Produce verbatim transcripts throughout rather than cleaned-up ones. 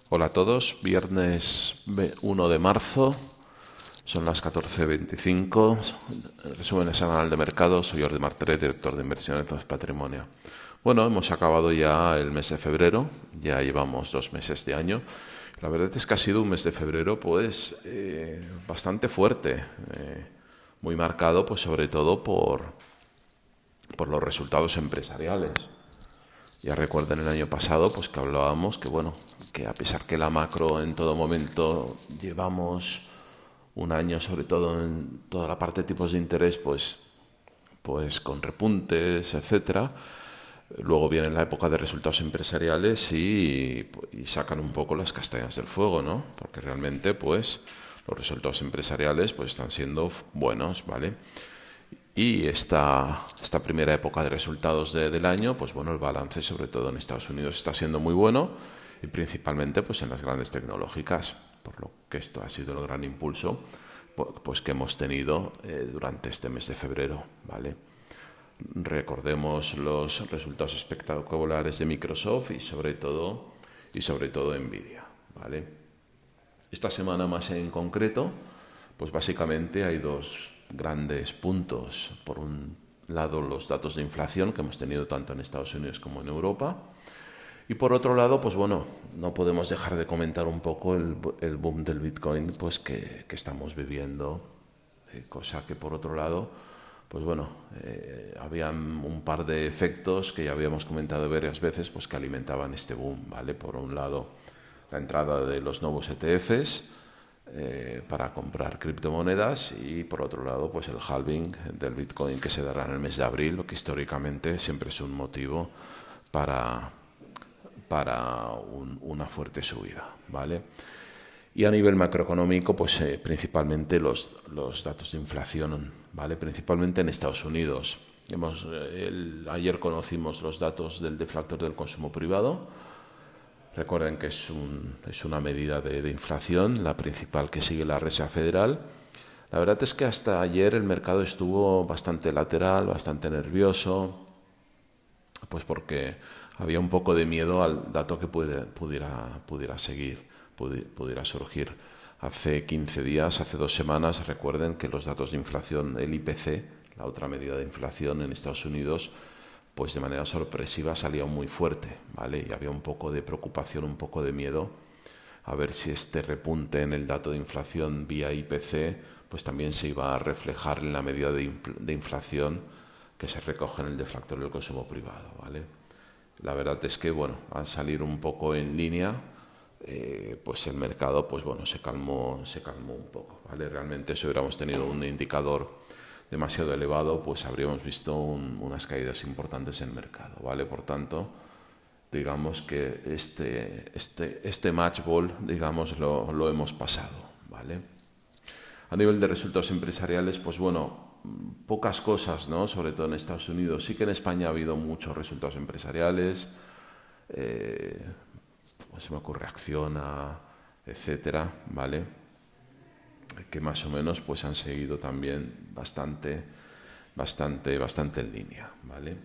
Hola a todos, viernes uno de marzo, son las catorce veinticinco, resumen semanal de mercado, soy Jordi Martínez, director de inversiones de Patrimonio. Bueno, hemos acabado ya el mes de febrero, ya llevamos dos meses de año. La verdad es que ha sido un mes de febrero pues eh, bastante fuerte, eh, muy marcado pues sobre todo por, por los resultados empresariales. Ya recuerden el año pasado pues que hablábamos que bueno, que a pesar que la macro en todo momento llevamos un año sobre todo en toda la parte de tipos de interés pues, pues con repuntes, etcétera. Luego viene la época de resultados empresariales y, y sacan un poco las castañas del fuego, ¿no? Porque realmente pues los resultados empresariales pues están siendo buenos, ¿vale? Y esta, esta primera época de resultados de, del año, pues bueno, el balance sobre todo en Estados Unidos está siendo muy bueno y principalmente pues en las grandes tecnológicas, por lo que esto ha sido el gran impulso pues que hemos tenido eh, durante este mes de febrero, ¿vale? Recordemos los resultados espectaculares de Microsoft y sobre todo y sobre todo Nvidia, ¿vale? Esta semana más en concreto, pues básicamente hay dos grandes puntos. Por un lado, los datos de inflación que hemos tenido tanto en Estados Unidos como en Europa. Y por otro lado, pues bueno, no podemos dejar de comentar un poco el, el boom del Bitcoin pues que, que estamos viviendo, eh, cosa que por otro lado, pues bueno, eh, había un par de efectos que ya habíamos comentado varias veces pues que alimentaban este boom, ¿vale? Por un lado, la entrada de los nuevos E T Fs, Eh, para comprar criptomonedas y por otro lado pues el halving del Bitcoin que se dará en el mes de abril, lo que históricamente siempre es un motivo para, para un, una fuerte subida, ¿vale? Y a nivel macroeconómico pues eh, principalmente los, los datos de inflación, ¿vale? Principalmente en Estados Unidos. Hemos, eh, el, ayer conocimos los datos del deflactor del consumo privado. Recuerden que es, un, es una medida de, de inflación, la principal que sigue la Reserva Federal. La verdad es que hasta ayer el mercado estuvo bastante lateral, bastante nervioso, pues porque había un poco de miedo al dato que puede, pudiera, pudiera seguir, pudiera, pudiera surgir. Hace quince días, hace dos semanas, recuerden que los datos de inflación, el I P C, la otra medida de inflación en Estados Unidos, pues de manera sorpresiva salía muy fuerte, ¿vale? Y había un poco de preocupación, un poco de miedo a ver si este repunte en el dato de inflación vía I P C pues también se iba a reflejar en la medida de, de inflación que se recoge en el deflactor del consumo privado, ¿vale? La verdad es que, bueno, al salir un poco en línea, eh, pues el mercado, pues bueno, se calmó, se calmó un poco, ¿vale? Realmente si hubiéramos tenido un indicador demasiado elevado, pues habríamos visto un, unas caídas importantes en el mercado, ¿vale? Por tanto, digamos que este, este, este match ball, digamos, lo, lo hemos pasado, ¿vale? A nivel de resultados empresariales, pues bueno, pocas cosas, ¿no? Sobre todo en Estados Unidos. Sí que en España ha habido muchos resultados empresariales, eh, pues se me ocurre Acciona, etcétera, ¿vale? Que más o menos pues han seguido también bastante, bastante, bastante en línea, ¿vale?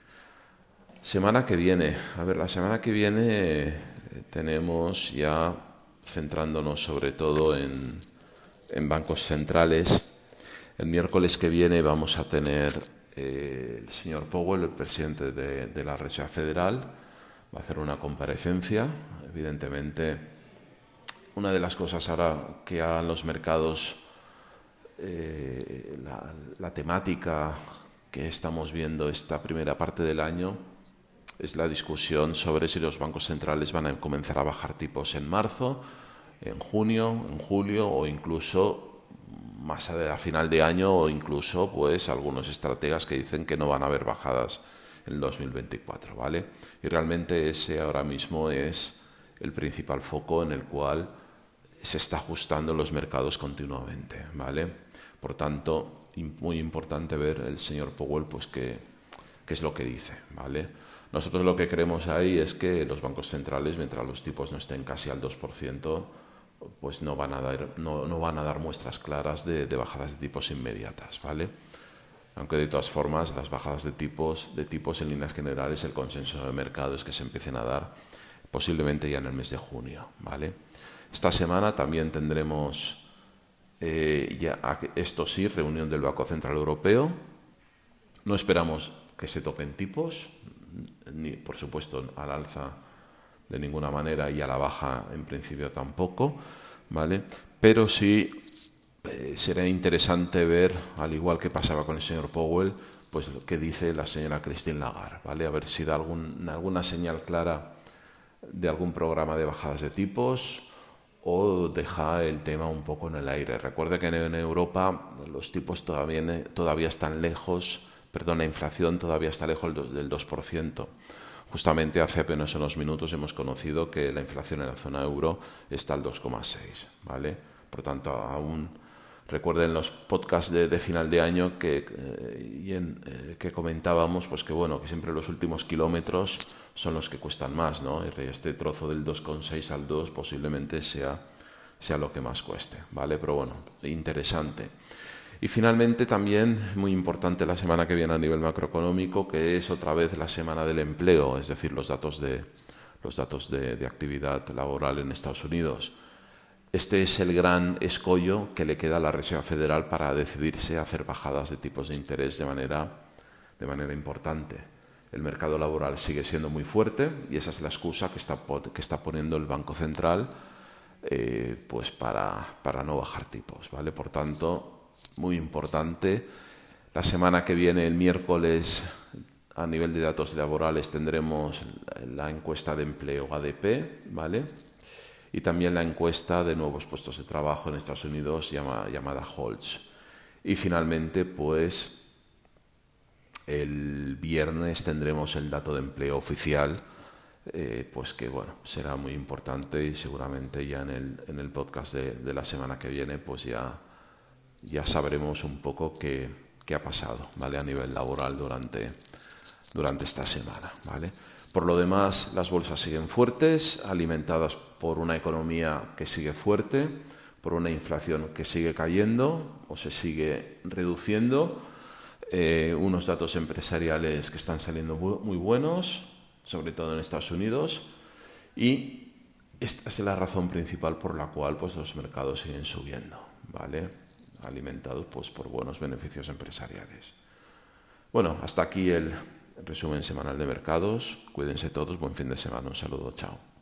Semana que viene, a ver, la semana que viene eh, tenemos ya centrándonos sobre todo en, en bancos centrales. El miércoles que viene vamos a tener eh, el señor Powell, el presidente de, de la Reserva Federal, va a hacer una comparecencia, evidentemente. Una de las cosas ahora que a los mercados, eh, la, la temática que estamos viendo esta primera parte del año es la discusión sobre si los bancos centrales van a comenzar a bajar tipos en marzo, en junio, en julio o incluso más a final de año o incluso pues algunos estrategas que dicen que no van a haber bajadas en el dos mil veinticuatro, ¿vale? Y realmente ese ahora mismo es el principal foco en el cual se está ajustando los mercados continuamente, ¿vale? Por tanto, muy importante ver el señor Powell pues qué, qué es lo que dice, ¿vale? Nosotros lo que creemos ahí es que los bancos centrales, mientras los tipos no estén casi al dos por ciento, pues no van a dar, no, no van a dar muestras claras de, de bajadas de tipos inmediatas, ¿vale? Aunque de todas formas las bajadas de tipos, de tipos en líneas generales, el consenso de mercado es que se empiecen a dar posiblemente ya en el mes de junio, ¿vale? Esta semana también tendremos, eh, ya, esto sí, reunión del Banco Central Europeo. No esperamos que se toquen tipos, ni por supuesto al alza de ninguna manera y a la baja en principio tampoco, ¿vale? Pero sí eh, será interesante ver, al igual que pasaba con el señor Powell, pues lo que dice la señora Christine Lagarde, ¿vale? A ver si da algún, alguna señal clara de algún programa de bajadas de tipos o deja el tema un poco en el aire. Recuerde que en Europa los tipos todavía, todavía están lejos, perdón, la inflación todavía está lejos del dos por ciento. Justamente hace apenas unos minutos hemos conocido que la inflación en la zona euro está al dos coma seis, ¿vale? Por tanto, aún recuerden los podcasts de, de final de año que, eh, y en, eh, que comentábamos pues que bueno, que siempre los últimos kilómetros son los que cuestan más, ¿no? Este trozo del dos coma seis al dos posiblemente sea, sea lo que más cueste, ¿vale? Pero bueno, interesante. Y finalmente también muy importante la semana que viene a nivel macroeconómico, que es otra vez la semana del empleo, es decir, los datos de, los datos de, de actividad laboral en Estados Unidos. Este es el gran escollo que le queda a la Reserva Federal para decidirse a hacer bajadas de tipos de interés de manera, de manera importante. El mercado laboral sigue siendo muy fuerte y esa es la excusa que está, que está poniendo el Banco Central eh, pues para, para no bajar tipos, ¿vale? Por tanto, muy importante. La semana que viene, el miércoles, a nivel de datos laborales tendremos la encuesta de empleo A D P, ¿vale? Y también la encuesta de nuevos puestos de trabajo en Estados Unidos llama, llamada Holtz. Y finalmente, pues, el viernes tendremos el dato de empleo oficial, eh, pues que bueno, será muy importante y seguramente ya en el, en el podcast de, de la semana que viene, pues ya ya sabremos un poco qué, qué ha pasado, ¿vale? A nivel laboral durante, durante esta semana, ¿vale? Por lo demás, las bolsas siguen fuertes, alimentadas por una economía que sigue fuerte, por una inflación que sigue cayendo o se sigue reduciendo, eh, unos datos empresariales que están saliendo muy buenos, sobre todo en Estados Unidos, y esta es la razón principal por la cual pues, los mercados siguen subiendo, ¿vale? Alimentados pues, por buenos beneficios empresariales. Bueno, hasta aquí el resumen semanal de mercados. Cuídense todos, buen fin de semana, un saludo, chao.